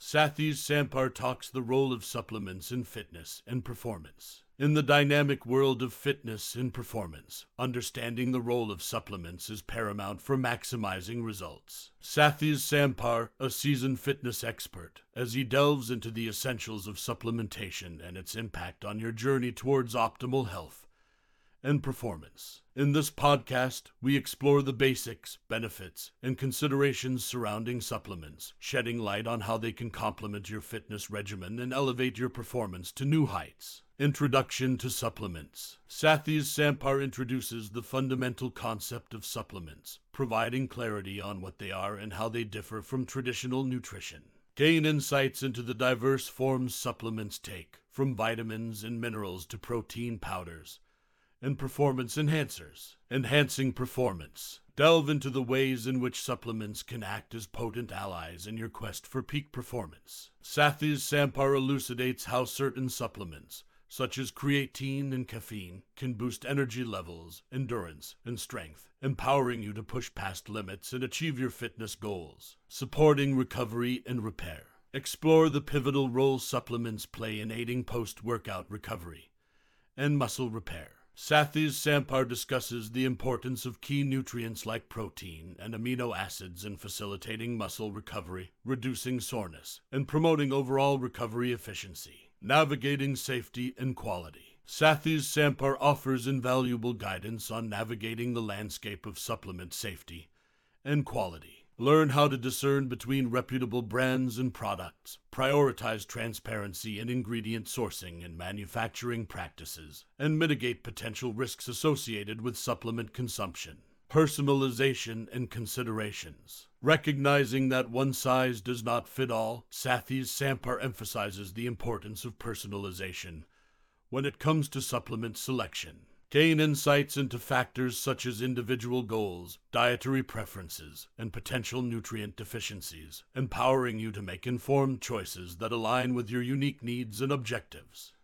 Sathish Sampar talks the role of supplements in fitness and performance. In the dynamic world of fitness and performance, understanding the role of supplements is paramount for maximizing results. Sathish Sampar, a seasoned fitness expert, as he delves into the essentials of supplementation and its impact on your journey towards optimal health and performance. In this podcast, we explore the basics, benefits, and considerations surrounding supplements, shedding light on how they can complement your fitness regimen and elevate your performance to new heights. Introduction to supplements. Sathish Sampar introduces the fundamental concept of supplements, providing clarity on what they are and how they differ from traditional nutrition. Gain insights into the diverse forms supplements take, from vitamins and minerals to protein powders and performance enhancers. Enhancing performance. Delve into the ways in which supplements can act as potent allies in your quest for peak performance. Sathish Sampar elucidates how certain supplements, such as creatine and caffeine, can boost energy levels, endurance, and strength, empowering you to push past limits and achieve your fitness goals. Supporting recovery and repair. Explore the pivotal role supplements play in aiding post-workout recovery and muscle repair. Sathish Sampar discusses the importance of key nutrients like protein and amino acids in facilitating muscle recovery, reducing soreness, and promoting overall recovery efficiency. Navigating safety and quality. Sathish Sampar offers invaluable guidance on navigating the landscape of supplement safety and quality. Learn how to discern between reputable brands and products, prioritize transparency in ingredient sourcing and manufacturing practices, and mitigate potential risks associated with supplement consumption. Personalization and considerations. Recognizing that one size does not fit all, Sathish Sampar emphasizes the importance of personalization when it comes to supplement selection. Gain insights into factors such as individual goals, dietary preferences, and potential nutrient deficiencies, empowering you to make informed choices that align with your unique needs and objectives.